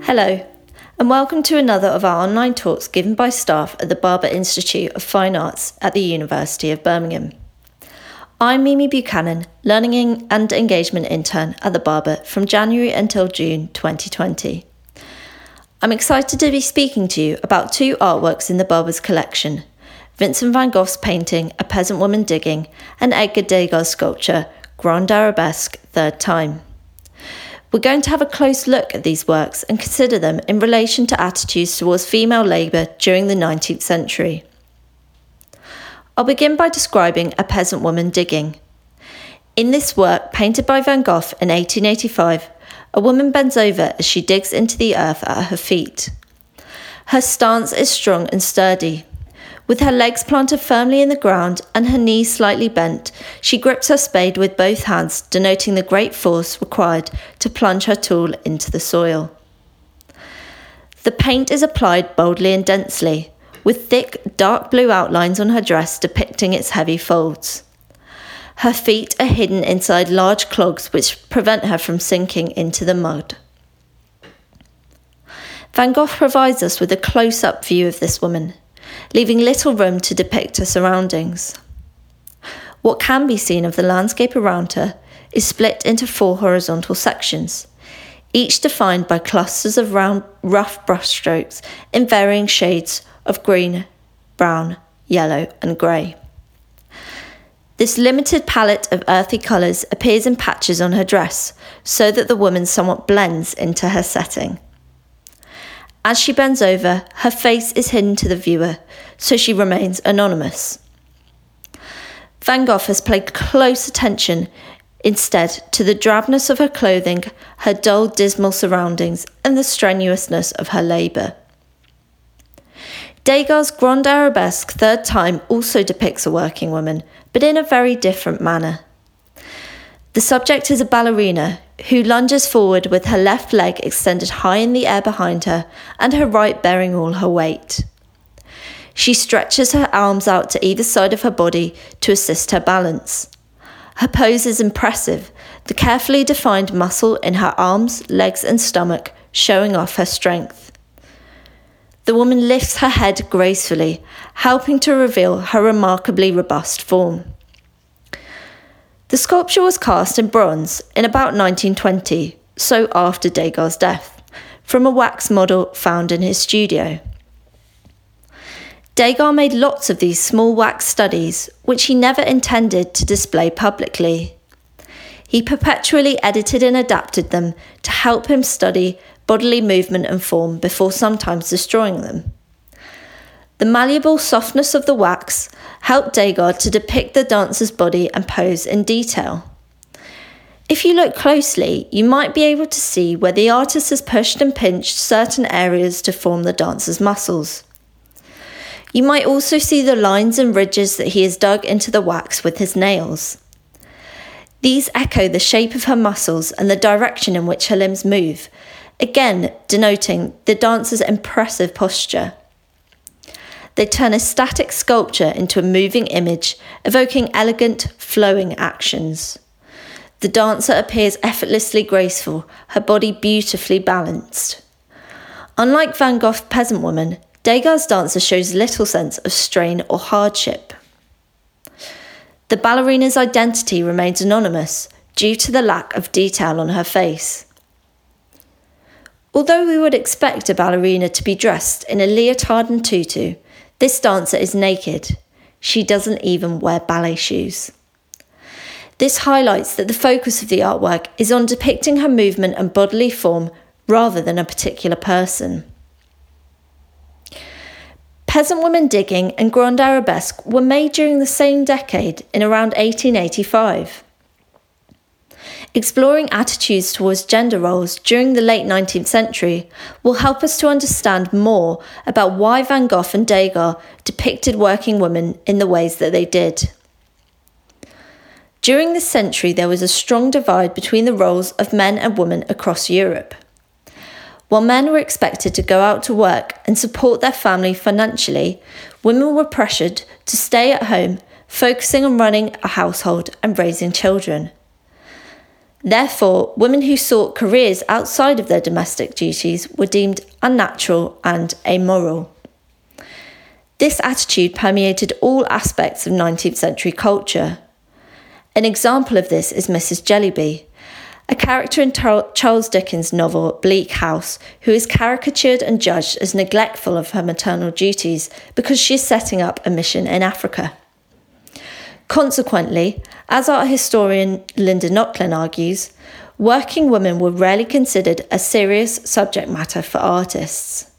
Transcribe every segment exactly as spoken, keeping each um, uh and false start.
Hello, and welcome to another of our online talks given by staff at the Barber Institute of Fine Arts at the University of Birmingham. I'm Mimi Buchanan, Learning and Engagement Intern at the Barber from January until June twenty twenty. I'm excited to be speaking to you about two artworks in the Barber's collection, Vincent van Gogh's painting A Peasant Woman Digging and Edgar Degas' sculpture Grande Arabesque Third Time. We're going to have a close look at these works and consider them in relation to attitudes towards female labour during the nineteenth century. I'll begin by describing A Peasant Woman Digging. In this work, painted by Van Gogh in eighteen eighty-five, a woman bends over as she digs into the earth at her feet. Her stance is strong and sturdy. With her legs planted firmly in the ground and her knees slightly bent, she grips her spade with both hands, denoting the great force required to plunge her tool into the soil. The paint is applied boldly and densely, with thick, dark blue outlines on her dress depicting its heavy folds. Her feet are hidden inside large clogs which prevent her from sinking into the mud. Van Gogh provides us with a close-up view of this woman, leaving little room to depict her surroundings. What can be seen of the landscape around her is split into four horizontal sections, each defined by clusters of round, rough brushstrokes in varying shades of green, brown, yellow and grey. This limited palette of earthy colours appears in patches on her dress, so that the woman somewhat blends into her setting. As she bends over, her face is hidden to the viewer, so she remains anonymous. Van Gogh has paid close attention instead to the drabness of her clothing, her dull, dismal surroundings, and the strenuousness of her labour. Degas' Grande Arabesque Third Time also depicts a working woman, but in a very different manner. The subject is a ballerina who lunges forward with her left leg extended high in the air behind her and her right bearing all her weight. She stretches her arms out to either side of her body to assist her balance. Her pose is impressive, the carefully defined muscle in her arms, legs and stomach showing off her strength. The woman lifts her head gracefully, helping to reveal her remarkably robust form. The sculpture was cast in bronze in about nineteen twenty, so after Degas' death, from a wax model found in his studio. Degas made lots of these small wax studies, which he never intended to display publicly. He perpetually edited and adapted them to help him study bodily movement and form before sometimes destroying them. The malleable softness of the wax helped Degas to depict the dancer's body and pose in detail. If you look closely, you might be able to see where the artist has pushed and pinched certain areas to form the dancer's muscles. You might also see the lines and ridges that he has dug into the wax with his nails. These echo the shape of her muscles and the direction in which her limbs move, again denoting the dancer's impressive posture. They turn a static sculpture into a moving image, evoking elegant, flowing actions. The dancer appears effortlessly graceful, her body beautifully balanced. Unlike Van Gogh's Peasant Woman, Degas' dancer shows little sense of strain or hardship. The ballerina's identity remains anonymous due to the lack of detail on her face. Although we would expect a ballerina to be dressed in a leotard and tutu, this dancer is naked. She doesn't even wear ballet shoes. This highlights that the focus of the artwork is on depicting her movement and bodily form rather than a particular person. Peasant Woman Digging and Grande Arabesque were made during the same decade in around eighteen eighty-five. Exploring attitudes towards gender roles during the late nineteenth century will help us to understand more about why Van Gogh and Degas depicted working women in the ways that they did. During this century, there was a strong divide between the roles of men and women across Europe. While men were expected to go out to work and support their family financially, women were pressured to stay at home, focusing on running a household and raising children. Therefore, women who sought careers outside of their domestic duties were deemed unnatural and amoral. This attitude permeated all aspects of nineteenth century culture. An example of this is Missus Jellyby, a character in Charles Dickens' novel Bleak House, who is caricatured and judged as neglectful of her maternal duties because she is setting up a mission in Africa. Consequently, as art historian Linda Nochlin argues, working women were rarely considered a serious subject matter for artists.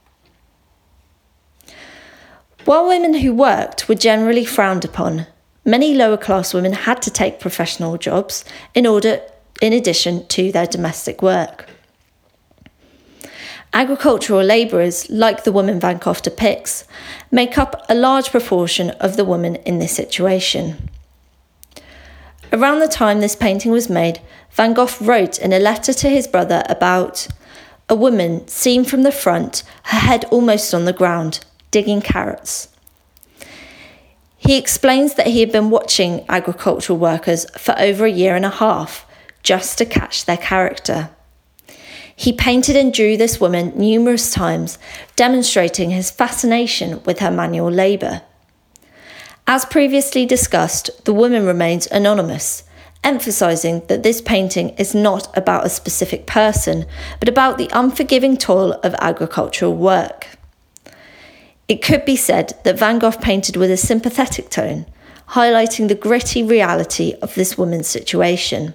While women who worked were generally frowned upon, many lower-class women had to take professional jobs in order, in addition to their domestic work. Agricultural labourers, like the woman Van Gogh depicts, make up a large proportion of the women in this situation. Around the time this painting was made, Van Gogh wrote in a letter to his brother about a woman seen from the front, her head almost on the ground, digging carrots. He explains that he had been watching agricultural workers for over a year and a half, just to catch their character. He painted and drew this woman numerous times, demonstrating his fascination with her manual labour. As previously discussed, the woman remains anonymous, emphasising that this painting is not about a specific person, but about the unforgiving toil of agricultural work. It could be said that Van Gogh painted with a sympathetic tone, highlighting the gritty reality of this woman's situation.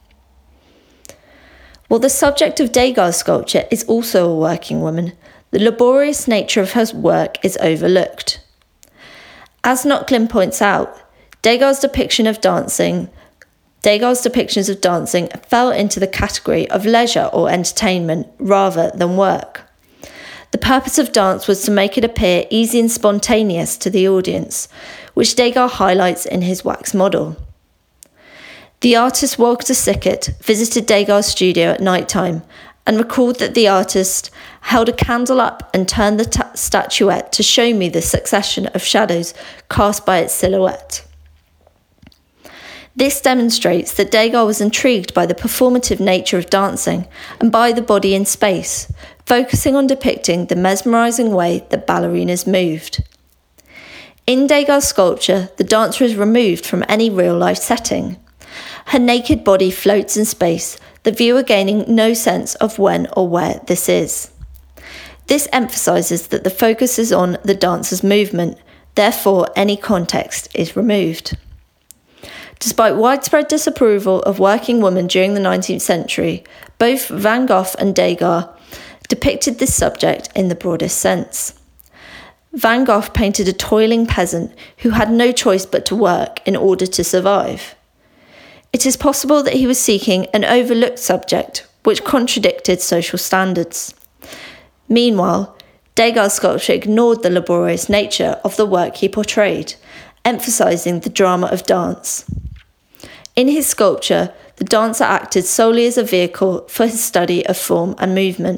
While the subject of Degas' sculpture is also a working woman, the laborious nature of her work is overlooked. As Nochlin points out, Degas' depiction of dancing, Degas' depictions of dancing fell into the category of leisure or entertainment rather than work. The purpose of dance was to make it appear easy and spontaneous to the audience, which Degas highlights in his wax model. The artist Walter Sickert visited Degas' studio at night time and recalled that the artist held a candle up and turned the t- statuette to show me the succession of shadows cast by its silhouette. This demonstrates that Degas was intrigued by the performative nature of dancing and by the body in space, focusing on depicting the mesmerising way that ballerinas moved. In Degas' sculpture, the dancer is removed from any real-life setting. Her naked body floats in space, the viewer gaining no sense of when or where this is. This emphasises that the focus is on the dancer's movement, therefore any context is removed. Despite widespread disapproval of working women during the nineteenth century, both Van Gogh and Degas depicted this subject in the broadest sense. Van Gogh painted a toiling peasant who had no choice but to work in order to survive. It is possible that he was seeking an overlooked subject which contradicted social standards. Meanwhile, Degas' sculpture ignored the laborious nature of the work he portrayed, emphasising the drama of dance. In his sculpture, the dancer acted solely as a vehicle for his study of form and movement.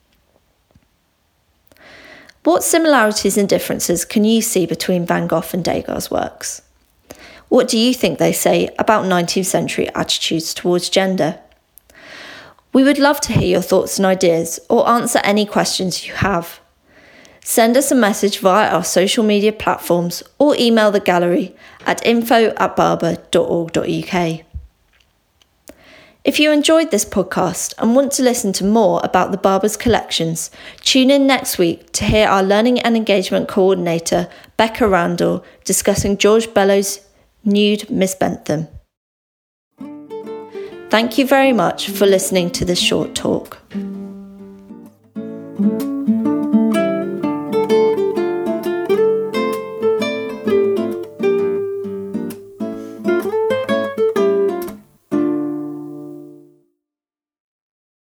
What similarities and differences can you see between Van Gogh and Degas' works? What do you think they say about nineteenth century attitudes towards gender? We would love to hear your thoughts and ideas or answer any questions you have. Send us a message via our social media platforms or email the gallery at info at barber dot org dot uk. If you enjoyed this podcast and want to listen to more about the Barber's collections, tune in next week to hear our Learning and Engagement Coordinator, Becca Randall, discussing George Bellows' Nude Miss Bentham. Thank you very much for listening to this short talk.